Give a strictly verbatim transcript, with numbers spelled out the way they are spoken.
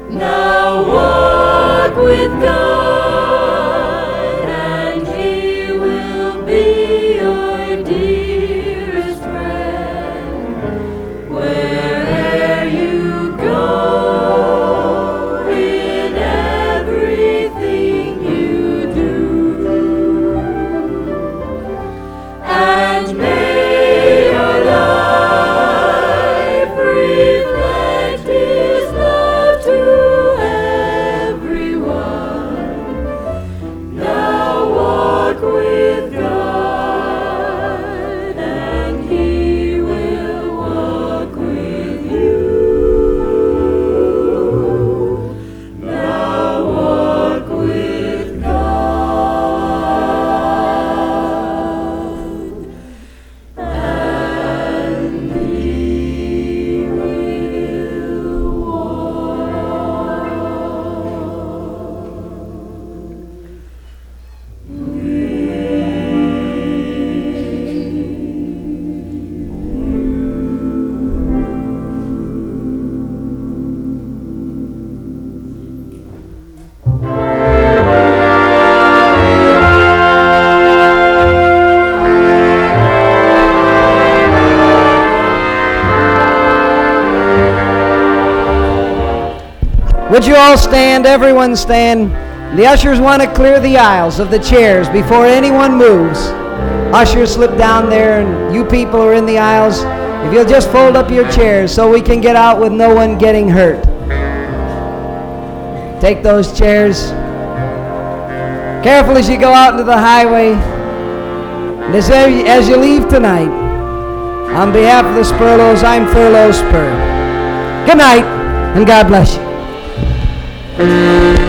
Now walk with God, and He will be your dearest friend. Where'er you go, in everything you do, and may your life reflect His love to everyone. Now walk with God, and He will walk with you. Now walk with God, and He will Would you all stand? Everyone stand. The ushers want to clear the aisles of the chairs before anyone moves. Ushers, slip down there, and you people who are in the aisles, if you'll just fold up your chairs so we can get out with no one getting hurt. Take those chairs. Careful as you go out into the highway. And as, as you leave tonight, on behalf of the Spurlows, I'm Thurlow Spur. Good night, and God bless you.